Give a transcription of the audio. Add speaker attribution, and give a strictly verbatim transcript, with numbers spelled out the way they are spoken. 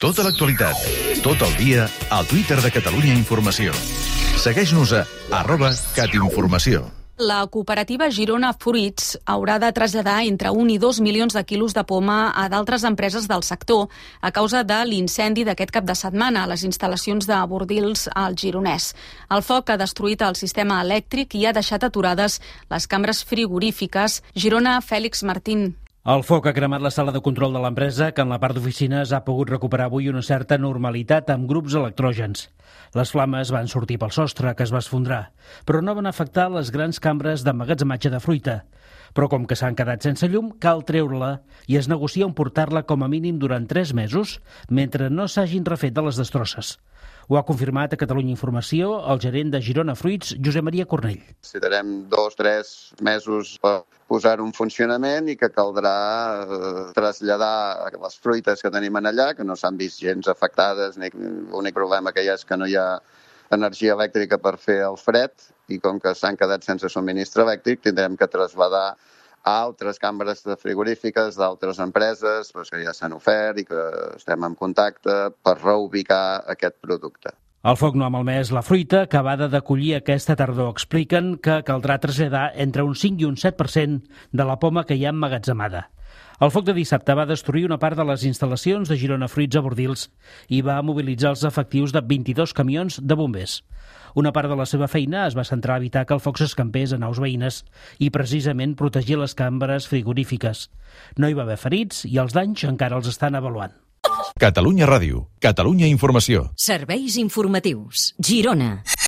Speaker 1: Tota l'actualitat, tot el dia, al Twitter de Catalunya Informació. Segueix-nos a arroba catinformació.
Speaker 2: La cooperativa Girona Fruits haurà de traslladar entre un i dos milions de quilos de poma a d'altres empreses del sector a causa de l'incendi d'aquest cap de setmana a les instal·lacions de Bordils al Gironès. El foc ha destruït el sistema elèctric i ha deixat aturades les cambres frigorífiques. Girona, Fèlix Martín.
Speaker 3: El foc ha cremat la sala de control de l'empresa, que en la part d'oficines ha pogut recuperar avui una certa normalitat amb grups electrògens. Les flames van sortir pel sostre, que es va esfondrar, però no van afectar les grans cambres d'emmagatzematge de fruita. Però com que s'han quedat sense llum, cal treure-la i es negocia un portar-la com a mínim durant tres mesos, mentre no s'hagin refet de les destrosses. Ho ha confirmat a Catalunya Informació el gerent de Girona Fruits, Josep Maria Cornell.
Speaker 4: Necessitarem dos, tres mesos per posar-ho en funcionament i que caldrà eh, traslladar les fruites que tenim allà, que no s'han vist gens afectades. L'únic problema que hi ha és que no hi ha energia elèctrica per fer el fred i com que s'han quedat sense subministre elèctric tindrem que traslladar a altres cambres de frigorífiques d'altres empreses doncs que ja s'han ofert i que estem en contacte per reubicar aquest producte.
Speaker 3: El foc no ha malmès la fruita, acabada de collir aquesta tardor. Expliquen que caldrà traslladar entre un cinc i un set per cent de la poma que hi ha emmagatzemada. El foc de dissabte va destruir una part de les instal·lacions de Girona Fruits a Bordils i va mobilitzar els efectius de vint-i-dos camions de bombers. Una part de la seva feina es va centrar a evitar que el foc s'escampés a naus veïnes i precisament protegir les cambres frigorífiques. No hi va haver ferits i els danys encara els estan avaluant.
Speaker 1: Catalunya Ràdio, Catalunya Informació.
Speaker 5: Serveis informatius. Girona.